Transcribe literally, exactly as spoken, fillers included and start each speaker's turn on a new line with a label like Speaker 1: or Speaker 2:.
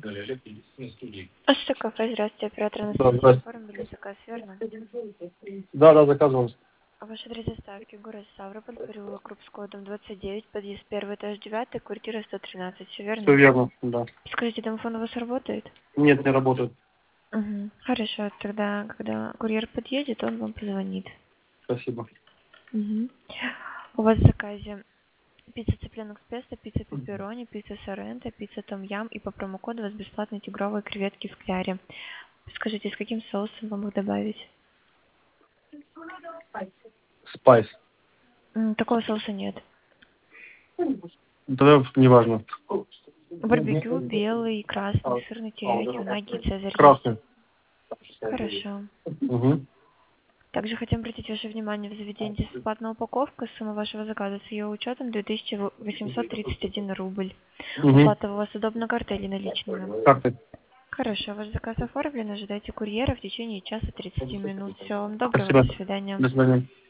Speaker 1: А что кафе, здравствуйте, оператор на
Speaker 2: Да,
Speaker 1: связи,
Speaker 2: здрасте.
Speaker 1: оформили заказ, верно?
Speaker 2: Да, да, заказывал.
Speaker 1: Ваш адрес доставки, город Ставрополь, переулок Крупского, дом двадцать девять, подъезд первый, этаж девятый, квартира сто тринадцать, все
Speaker 2: Все
Speaker 1: верно?
Speaker 2: верно, да.
Speaker 1: Скажите, домофон у вас работает?
Speaker 2: Нет, не работает.
Speaker 1: Угу. Хорошо, тогда, когда курьер подъедет, он вам позвонит.
Speaker 2: Спасибо.
Speaker 1: Угу. У вас в заказе пицца цыпленок с песто, пицца пепперони, пицца соренто, пицца том ям, и по промокоду у вас бесплатные тигровые креветки в кляре. Скажите, с каким соусом вам их добавить?
Speaker 2: Спайс.
Speaker 1: М, Такого соуса нет.
Speaker 2: Тогда неважно.
Speaker 1: Барбекю, белый, красный, сырный, терияки, унаги и цезарь есть.
Speaker 2: Красный.
Speaker 1: Хорошо.
Speaker 2: Угу.
Speaker 1: Также хотим обратить ваше внимание, в заведении бесплатная упаковка, сумма вашего заказа с ее учетом две тысячи восемьсот тридцать один рубль.
Speaker 2: Угу.
Speaker 1: Оплата у вас удобна картой или наличными?
Speaker 2: Как ты?
Speaker 1: Хорошо, ваш заказ оформлен, ожидайте курьера в течение часа тридцати минут. Всего вам доброго,
Speaker 2: Спасибо.
Speaker 1: до свидания.
Speaker 2: До свидания.